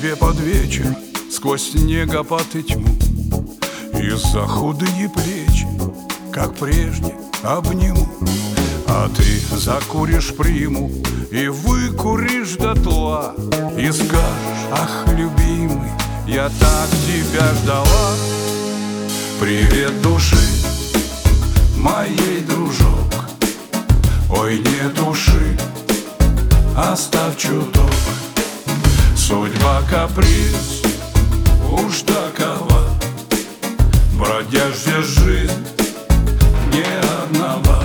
тебе под вечер сквозь снегопад и тьму, из-за худые плечи, как прежде, обниму. А ты закуришь приму и выкуришь дотла, и скажешь: ах, любимый, я так тебя ждала. Привет, души моей, дружок. Ой, не души, оставь чуток. Судьба каприз, уж такова, бродяжья жизнь не одного.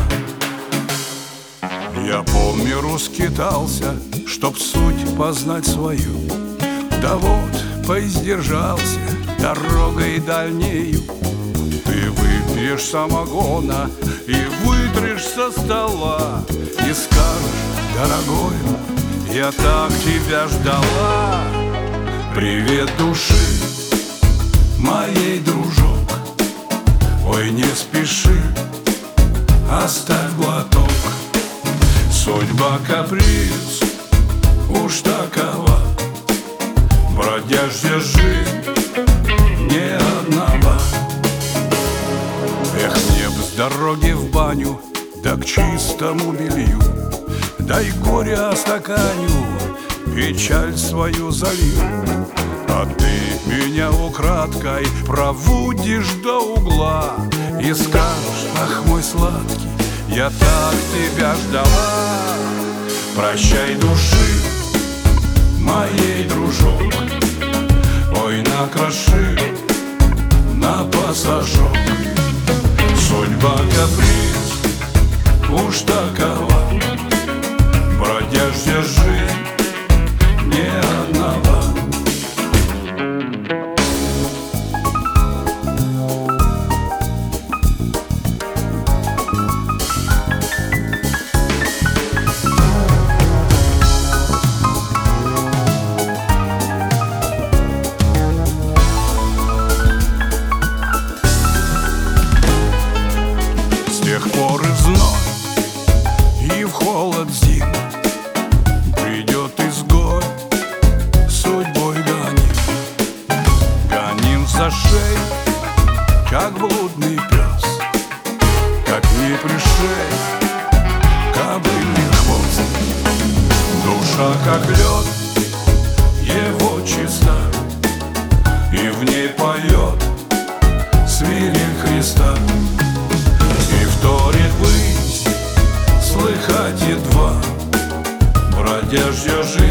Я по миру скитался, чтоб суть познать свою. Да вот, поиздержался дорогой дальнею. Ты выпьешь самогона и вытрешь со стола, и скажешь: дорогой, я так тебя ждала. Привет, души моей, дружок. Ой, не спеши, оставь глоток. Судьба каприз, уж такова, бродяжья жизнь не одного. Эх, мне б с дороги в баню, да к чистому белью, дай горе остаканю, печаль свою залью. А ты меня украдкой проводишь до угла и скажешь: ах, мой сладкий, я так тебя ждала. Прощай, души моей, дружок. Ой, накроши на пассажок. Судьба каприз, уж такова, бродяжья жизнь не одного. С тех пор и в зной, и в холод зим придет изгой, судьбой гоним. Гоним за шею, как блудный пес, как не пришей кобылий хвост. Душа, как лед, его чиста, и в ней поет свирель Христа. И вторит высь, слыхать едва, бродяжья жизнь